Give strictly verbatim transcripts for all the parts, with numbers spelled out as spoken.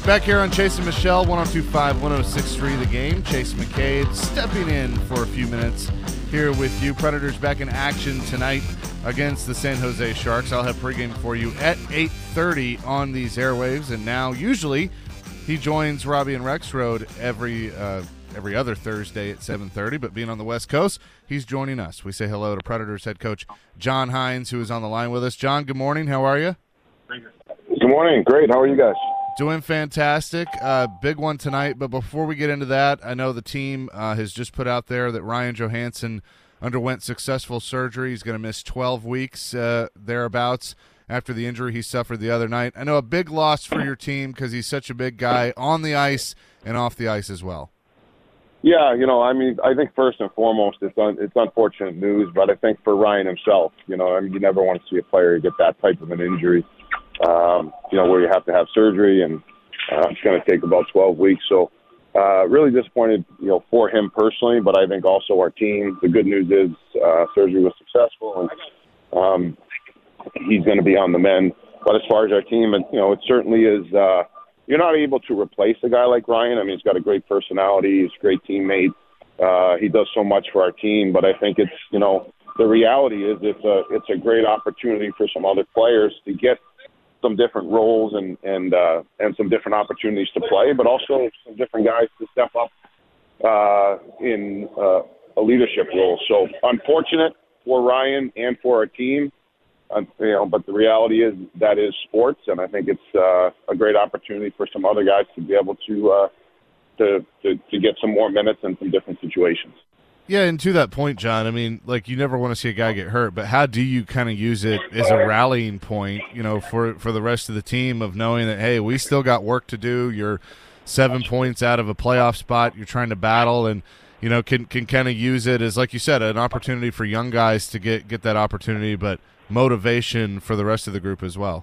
Back here on Chase and Michelle, one oh two point five, one oh six point three The Game. Chase McCabe stepping in for a few minutes here with you. Predators back in action tonight against the San Jose Sharks. I'll have pregame for you at eight thirty on these airwaves. And now, usually, he joins Robbie and Rexroad every uh, every other Thursday at seven thirty. But being on the West Coast, he's joining us. We say hello to Predators head coach John Hynes, who is on the line with us. John, good morning. How are you? Good morning. Great. How are you guys? Doing fantastic. Uh, big one tonight. But before we get into that, I know the team uh, has just put out there that Ryan Johansson underwent successful surgery. He's going to miss twelve weeks uh, thereabouts after the injury he suffered the other night. I know a big loss for your team because he's such a big guy on the ice and off the ice as well. Yeah, you know, I mean, I think first and foremost, it's un- it's unfortunate news, but I think for Ryan himself, you know, I mean, you never want to see a player get that type of an injury. Um, you know, where you have to have surgery, and uh, it's going to take about twelve weeks. So uh, really disappointed, you know, for him personally, but I think also our team. The good news is uh, surgery was successful, and um, he's going to be on the mend. But as far as our team, and you know, it certainly is. Uh, you're not able to replace a guy like Ryan. I mean, he's got a great personality. He's a great teammate. Uh, he does so much for our team. But I think it's, you know, the reality is it's a it's a great opportunity for some other players to get some different roles and and uh, and some different opportunities to play, but also some different guys to step up uh, in uh, a leadership role. So unfortunate for Ryan and for our team, uh, you know. But the reality is that is sports, and I think it's uh, a great opportunity for some other guys to be able to uh, to, to to get some more minutes in some different situations. Yeah, and to that point, John, I mean, like, you never want to see a guy get hurt, but how do you kind of use it as a rallying point, you know, for for the rest of the team of knowing that, hey, we still got work to do. You're seven points out of a playoff spot. You're trying to battle and, you know, can can kind of use it as, like you said, an opportunity for young guys to get, get that opportunity, but motivation for the rest of the group as well.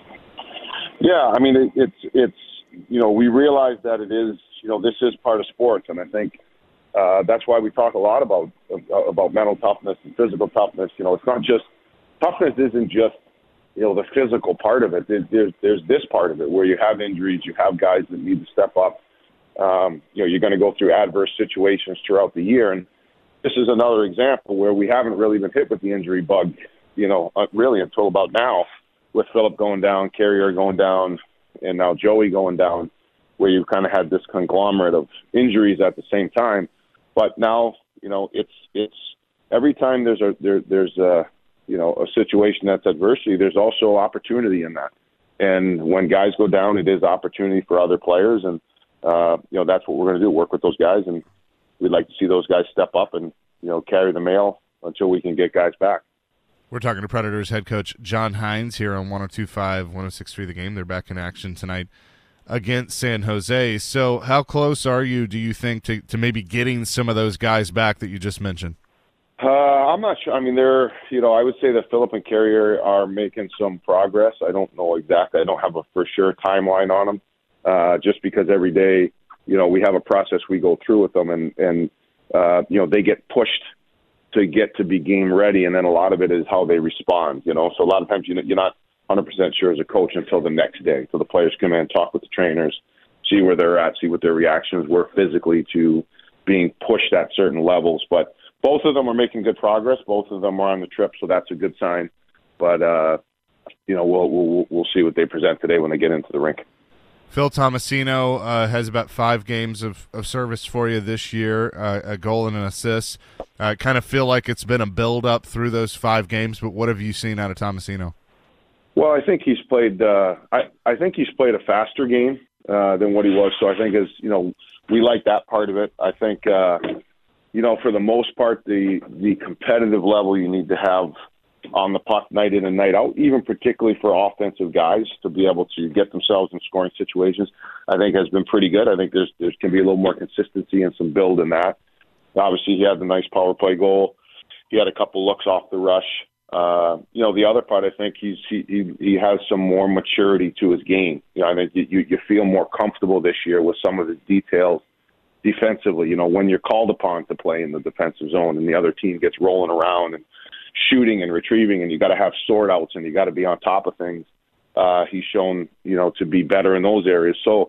Yeah, I mean, it, it's, it's you know, we realize that it is, you know, this is part of sports, and I think Uh, that's why we talk a lot about uh, about mental toughness and physical toughness. You know, it's not just toughness isn't just, you know, the physical part of it. There's there's, there's this part of it where you have injuries, you have guys that need to step up. Um, you know, you're going to go through adverse situations throughout the year, and this is another example where we haven't really been hit with the injury bug. You know, uh, really until about now, with Philip going down, Carrier going down, and now Joey going down, where you've kind of had this conglomerate of injuries at the same time. But now, you know, it's it's every time there's a there, there's a you know a situation that's adversity, there's also opportunity in that. And when guys go down, it is opportunity for other players, and uh, you know that's what we're going to do: work with those guys, and we'd like to see those guys step up and you know carry the mail until we can get guys back. We're talking to Predators head coach John Hynes here on one oh two point five, one oh six point three The Game. They're back in action tonight against San Jose. So how close are you, do you think, to, to maybe getting some of those guys back that you just mentioned? Uh, I'm not sure. I mean, they're, you know, I would say that Philip and Carrier are making some progress. I don't know exactly. I don't have a for sure timeline on them, uh, just because every day, you know, we have a process we go through with them, and, and uh, you know, they get pushed to get to be game ready, and then a lot of it is how they respond, you know. So a lot of times you know, you're not one hundred percent sure as a coach until the next day. So the players come in, talk with the trainers, see where they're at, see what their reactions were physically to being pushed at certain levels. But both of them are making good progress. Both of them are on the trip, so that's a good sign. But, uh, you know, we'll, we'll we'll see what they present today when they get into the rink. Phil Tomasino uh, has about five games of, of service for you this year, uh, a goal and an assist. I uh, kind of feel like it's been a build-up through those five games, but what have you seen out of Tomasino? Well, I think he's played. Uh, I I think he's played a faster game uh, than what he was. So I think as you know, we like that part of it. I think uh, you know, for the most part, the the competitive level you need to have on the puck night in and night out, even particularly for offensive guys to be able to get themselves in scoring situations, I think has been pretty good. I think there's there can be a little more consistency and some build in that. Obviously, he had the nice power play goal. He had a couple looks off the rush. Uh, you know, the other part, I think he's he, he he has some more maturity to his game. You know, I think you you feel more comfortable this year with some of his details defensively. You know, when you're called upon to play in the defensive zone and the other team gets rolling around and shooting and retrieving, and you got to have sort outs and you got to be on top of things. Uh, he's shown, you know, to be better in those areas. So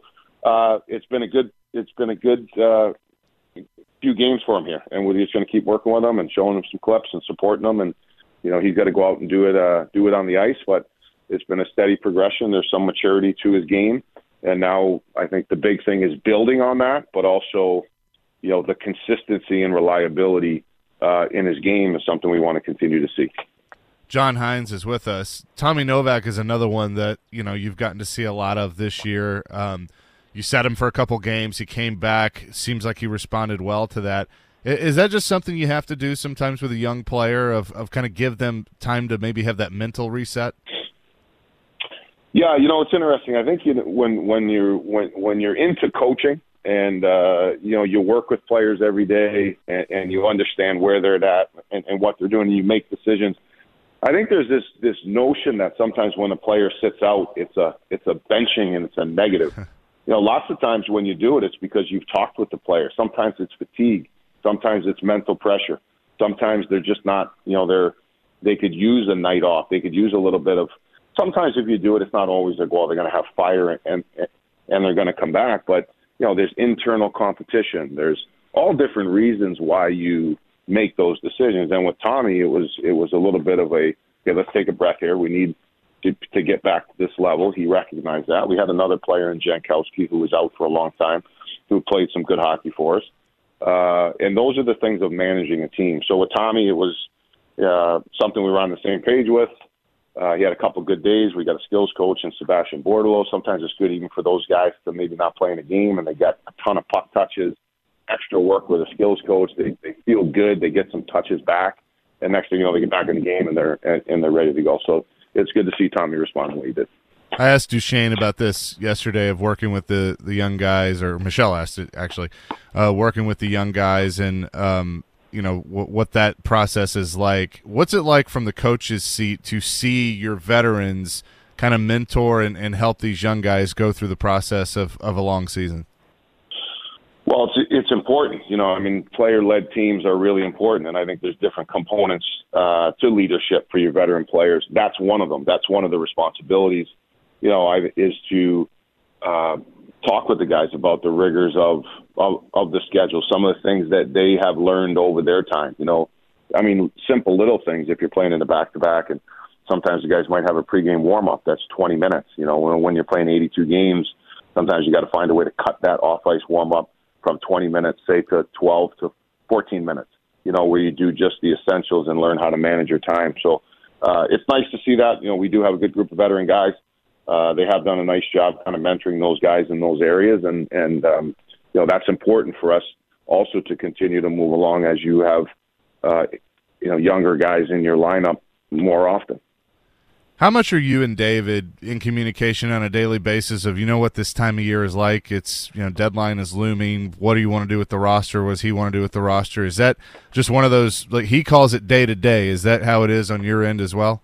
uh, it's been a good it's been a good uh, few games for him here, and we're just going to keep working with him and showing him some clips and supporting him. And you know, he's got to go out and do it uh, do it on the ice, but it's been a steady progression. There's some maturity to his game, and now I think the big thing is building on that, but also, you know, the consistency and reliability uh, in his game is something we want to continue to see. John Hynes is with us. Tommy Novak is another one that, you know, you've gotten to see a lot of this year. Um, you set him for a couple games. He came back. Seems like he responded well to that. Is that just something you have to do sometimes with a young player, of, of kind of give them time to maybe have that mental reset? Yeah, you know, it's interesting. I think you know, when when you're when when you're into coaching and uh, you know, you work with players every day and, and you understand where they're at and, and what they're doing, and you make decisions. I think there's this this notion that sometimes when a player sits out, it's a it's a benching and it's a negative. You know, lots of times when you do it, it's because you've talked with the player. Sometimes it's fatigue. Sometimes it's mental pressure. Sometimes they're just not. You know, they're they could use a night off. They could use a little bit of. Sometimes if you do it, it's not always their goal. They're going to have fire and and, and they're going to come back. But you know, there's internal competition. There's all different reasons why you make those decisions. And with Tommy, it was it was a little bit of a, okay, let's take a breath here. We need to, to get back to this level. He recognized that. We had another player in Jankowski who was out for a long time, who played some good hockey for us. Uh, and those are the things of managing a team. So with Tommy, it was uh, something we were on the same page with. Uh, he had a couple good days. We got a skills coach in Sebastian Bordeleau. Sometimes it's good even for those guys to maybe not play in a game, and they got a ton of puck touches, extra work with a skills coach. They they feel good. They get some touches back, and next thing you know, they get back in the game and they're and, and they're ready to go. So it's good to see Tommy respond the way he did. I asked Duchesne about this yesterday, of working with the, the young guys, or Michelle asked it actually, uh, working with the young guys, and um, you know w- what that process is like. What's it like from the coach's seat to see your veterans kind of mentor and, and help these young guys go through the process of, of a long season? Well, it's it's important. You know, I mean, player-led teams are really important, and I think there's different components uh, to leadership for your veteran players. That's one of them. That's one of the responsibilities, you know, I, is to uh, talk with the guys about the rigors of, of of the schedule, some of the things that they have learned over their time. You know, I mean, simple little things. If you're playing in the back-to-back, and sometimes the guys might have a pregame warm-up that's twenty minutes. You know, when, when you're playing eighty-two games, sometimes you got to find a way to cut that off-ice warm-up from twenty minutes, say, to twelve to fourteen minutes, you know, where you do just the essentials and learn how to manage your time. So uh, it's nice to see that. You know, we do have a good group of veteran guys. Uh, they have done a nice job kind of mentoring those guys in those areas. And, and um, you know, that's important for us also to continue to move along as you have, uh, you know, younger guys in your lineup more often. How much are you and David in communication on a daily basis of, you know what this time of year is like? It's, you know, deadline is looming. What do you want to do with the roster? What does he want to do with the roster? Is that just one of those, like he calls it day to day? Is that how it is on your end as well?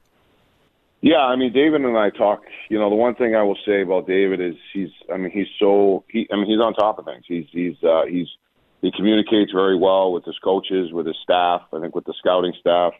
Yeah, I mean, David and I talk, you know, the one thing I will say about David is he's, I mean, he's so, he, I mean, he's on top of things. He's, he's, uh, he's, he communicates very well with his coaches, with his staff, I think with the scouting staff.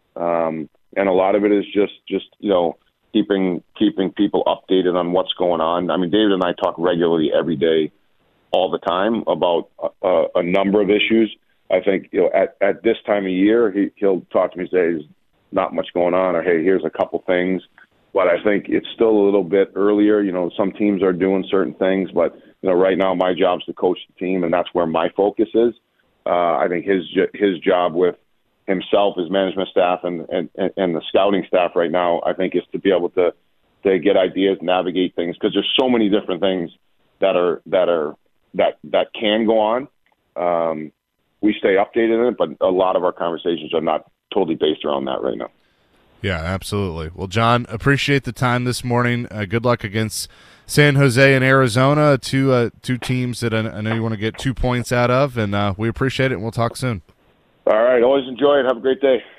Um, And a lot of it is just, just you know, keeping keeping people updated on what's going on. I mean, David and I talk regularly every day, all the time, about a, a number of issues. I think, you know, at, at this time of year, he, he'll talk to me and say, there's not much going on, or, hey, here's a couple things. But I think it's still a little bit earlier. You know, some teams are doing certain things, but, you know, right now my job's to coach the team, and that's where my focus is. Uh, I think his his job with himself, his management staff, and, and, and the scouting staff right now, I think, is to be able to, to get ideas, navigate things, because there's so many different things that are that are that that can go on. Um, we stay updated in it, but a lot of our conversations are not totally based around that right now. Yeah, absolutely. Well, John, appreciate the time this morning. Uh, good luck against San Jose and Arizona, two uh, two teams that I, I know you want to get two points out of, and uh, we appreciate it, and we'll talk soon. All right. Always enjoy it. Have a great day.